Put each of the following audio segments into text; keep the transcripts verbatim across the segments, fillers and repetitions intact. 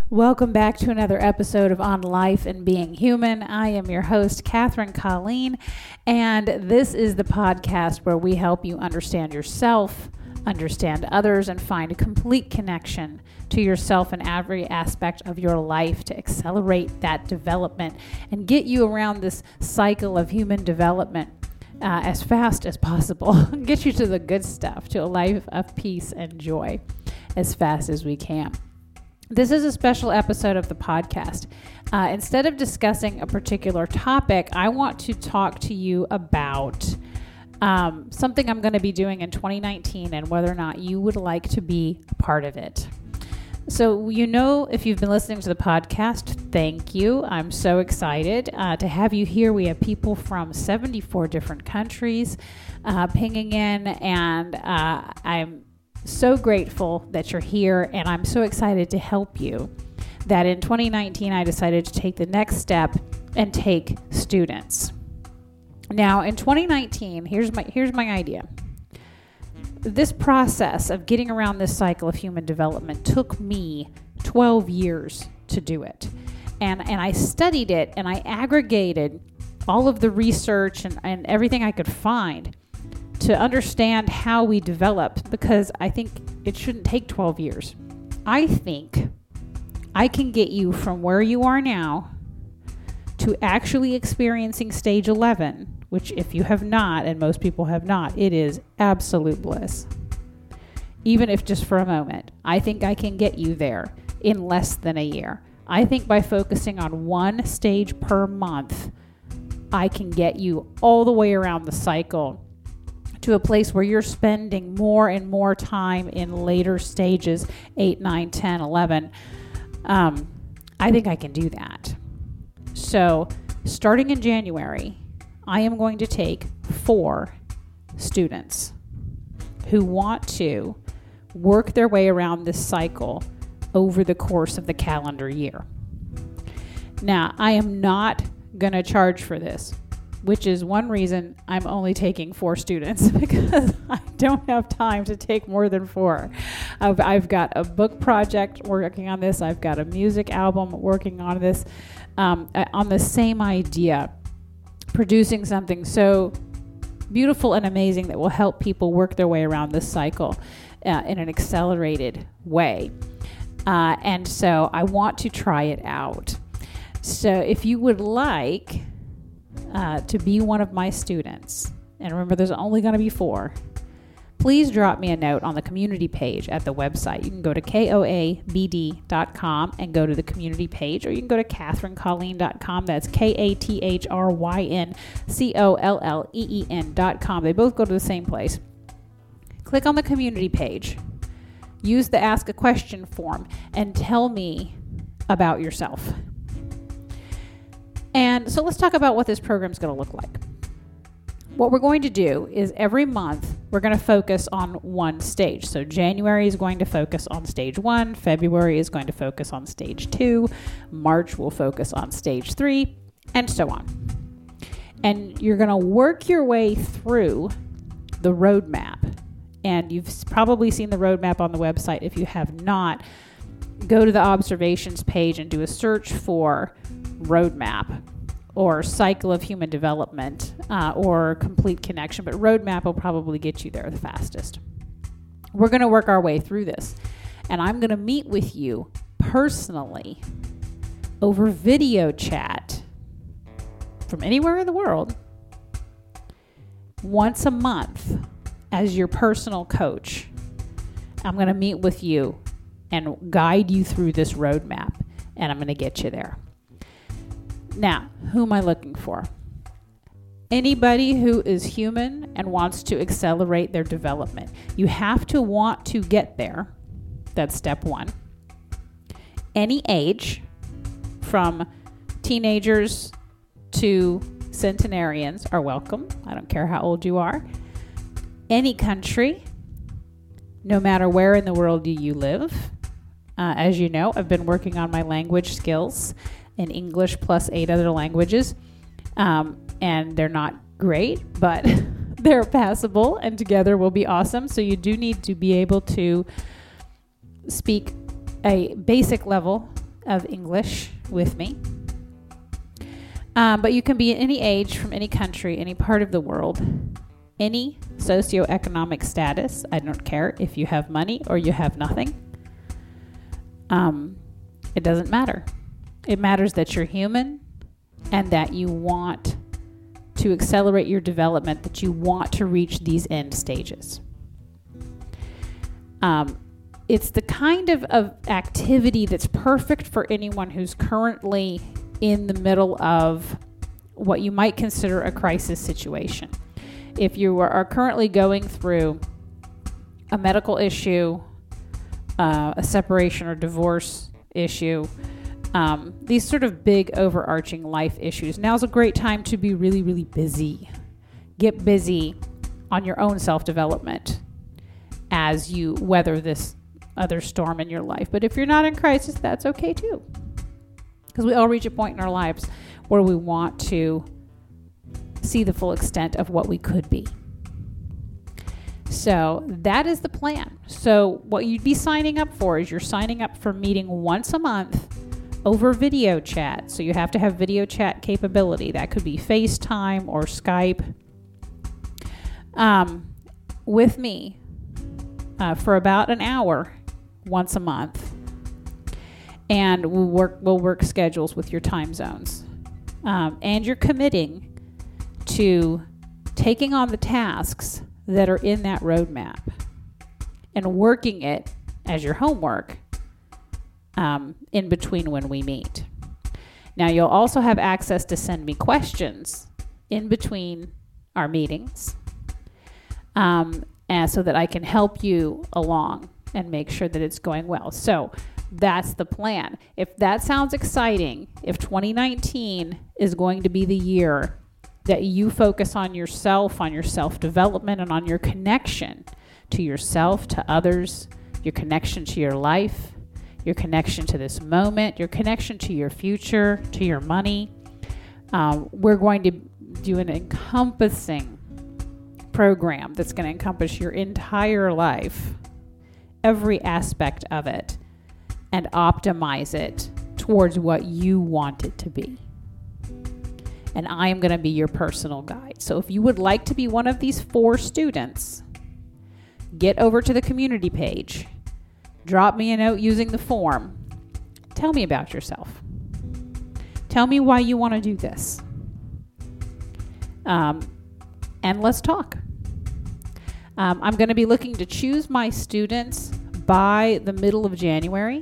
Welcome back to another episode of On Life and Being Human. I am your host, Catherine Colleen, and this is the podcast where we help you understand yourself, understand others, and find a complete connection to yourself in every aspect of your life to accelerate that development and get you around this cycle of human development uh, as fast as possible. Get you to the good stuff, to a life of peace and joy as fast as we can. This is a special episode of the podcast. Uh, instead of discussing a particular topic, I want to talk to you about um, something I'm going to be doing in twenty nineteen and whether or not you would like to be a part of it. So, you know, if you've been listening to the podcast, thank you. I'm so excited uh, to have you here. We have people from seventy-four different countries uh, pinging in, and uh, I'm so grateful that you're here, and I'm so excited to help you that in twenty nineteen I decided to take the next step and take students. Now in twenty nineteen, here's my here's my idea. This process of getting around this cycle of human development took me twelve years to do it. And and I studied it and I aggregated all of the research and, and everything I could find to understand how we develop, because I think it shouldn't take twelve years. I think I can get you from where you are now to actually experiencing stage eleven, which if you have not, and most people have not, it is absolute bliss. Even if just for a moment, I think I can get you there in less than a year. I think by focusing on one stage per month, I can get you all the way around the cycle to a place where you're spending more and more time in later stages, eight, nine, ten, eleven. Um, I think I can do that. So starting in January, I am going to take four students who want to work their way around this cycle over the course of the calendar year. Now, I am not going to charge for this, which is one reason I'm only taking four students, because I don't have time to take more than four. I've, I've got a book project working on this. I've got a music album working on this, um, on the same idea, producing something so beautiful and amazing that will help people work their way around this cycle uh, in an accelerated way. Uh, and so I want to try it out. So if you would like Uh, to be one of my students, and remember there's only going to be four, please drop me a note on the community page at the website. You can go to K O A B D dot com and go to the community page, or you can go to Catherine Colleen dot com. That's K A T H R Y N C O L L E E N dot com. They both go to the same place. Click on the community page, use the ask a question form, and tell me about yourself. And so let's talk about what this program is going to look like. What we're going to do is every month we're going to focus on one stage. So January is going to focus on stage one. February is going to focus on stage two. March will focus on stage three, and so on. And you're going to work your way through the roadmap. And you've probably seen the roadmap on the website. If you have not, go to the observations page and do a search for roadmap or cycle of human development uh, or complete connection, but roadmap will probably get you there the fastest. We're going to work our way through this, and I'm going to meet with you personally over video chat from anywhere in the world once a month as your personal coach. I'm going to meet with you and guide you through this roadmap, and I'm going to get you there. Now, who am I looking for? Anybody who is human and wants to accelerate their development. You have to want to get there. That's step one. Any age, from teenagers to centenarians, are welcome. I don't care how old you are. Any country, no matter where in the world you live. Uh, as you know, I've been working on my language skills in English plus eight other languages. Um, and they're not great, but they're passable, and together will be awesome. So you do need to be able to speak a basic level of English with me. Um, but you can be any age, from any country, any part of the world, any socioeconomic status. I don't care if you have money or you have nothing. Um, it doesn't matter. It matters that you're human and that you want to accelerate your development, that you want to reach these end stages. Um, it's the kind of, of activity that's perfect for anyone who's currently in the middle of what you might consider a crisis situation. If you are currently going through a medical issue, uh, a separation or divorce issue, um, these sort of big overarching life issues, now's a great time to be really, really busy. Get busy on your own self-development as you weather this other storm in your life. But if you're not in crisis, that's okay too. Because we all reach a point in our lives where we want to see the full extent of what we could be. So that is the plan. So what you'd be signing up for is you're signing up for meeting once a month over video chat. So you have to have video chat capability. That could be FaceTime or Skype. Um, with me uh, for about an hour once a month. And we'll work, we'll work schedules with your time zones. Um, and you're committing to taking on the tasks that are in that roadmap and working it as your homework um, in between when we meet. Now, you'll also have access to send me questions in between our meetings um, and so that I can help you along and make sure that it's going well. So that's the plan. If that sounds exciting, if twenty nineteen is going to be the year that you focus on yourself, on your self-development, and on your connection to yourself, to others, your connection to your life, your connection to this moment, your connection to your future, to your money, um, we're going to do an encompassing program that's going to encompass your entire life, every aspect of it, and optimize it towards what you want it to be. And I am going to be your personal guide. So if you would like to be one of these four students, get over to the community page, drop me a note using the form, tell me about yourself. Tell me why you want to do this. Um, and let's talk. Um, I'm going to be looking to choose my students by the middle of January.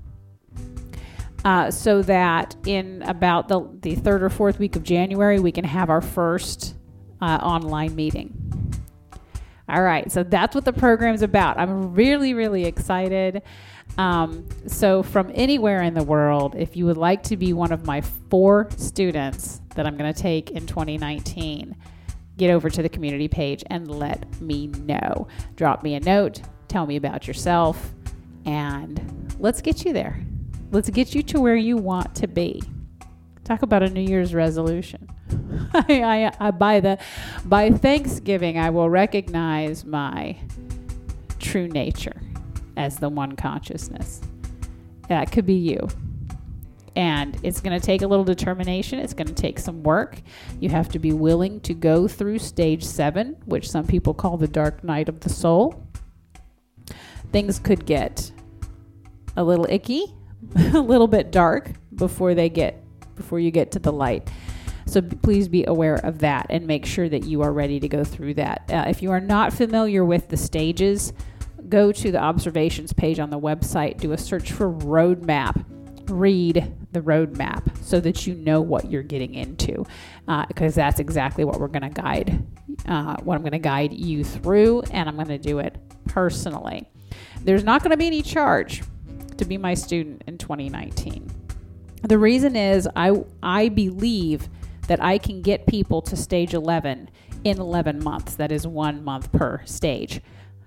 Uh, so that in about the, the third or fourth week of January, we can have our first uh, online meeting. All right, so that's what the program's about. I'm really, really excited. Um, so from anywhere in the world, if you would like to be one of my four students that I'm going to take in twenty nineteen, get over to the community page and let me know. Drop me a note, tell me about yourself, and let's get you there. Let's get you to where you want to be. Talk about a New Year's resolution. I, I, I, by the, by Thanksgiving, I will recognize my true nature as the one consciousness. That could be you. And it's going to take a little determination. It's going to take some work. You have to be willing to go through stage seven, which some people call the dark night of the soul. Things could get a little icky, a little bit dark before they get before you get to the light. So please be aware of that and make sure that you are ready to go through that. Uh, if you are not familiar with the stages, go to the observations page on the website, do a search for roadmap, read the roadmap so that you know what you're getting into, uh, because that's exactly what we're going to guide, uh, what I'm going to guide you through, and I'm going to do it personally. There's not going to be any charge to be my student in twenty nineteen. The reason is I I believe that I can get people to stage eleven in eleven months. That is one month per stage.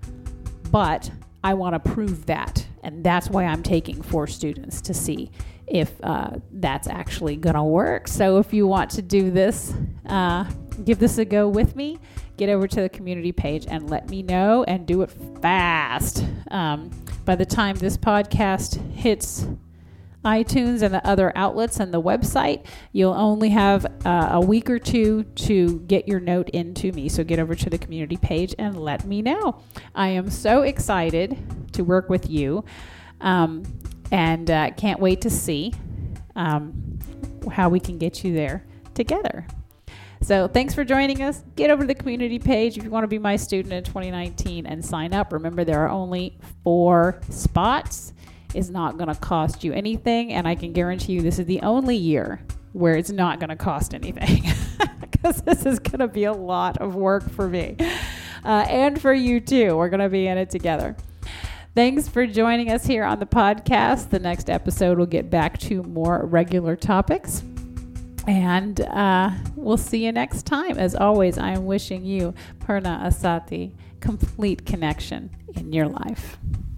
But I want to prove that, and that's why I'm taking four students to see if uh, that's actually going to work. So if you want to do this, uh, give this a go with me, get over to the community page and let me know, and do it fast. Um, by the time this podcast hits iTunes and the other outlets and the website, you'll only have uh, a week or two to get your note into me. So get over to the community page and let me know. I am so excited to work with you, um, and uh, can't wait to see um, how we can get you there together. So thanks for joining us. Get over to the community page if you want to be my student in twenty nineteen and sign up. Remember, there are only four spots. It's not going to cost you anything, and I can guarantee you this is the only year where it's not going to cost anything, because this is going to be a lot of work for me uh, and for you too. We're going to be in it together. Thanks for joining us here on the podcast. The next episode will get back to more regular topics, and uh, we'll see you next time. As always, I am wishing you Purna Asati, complete connection in your life.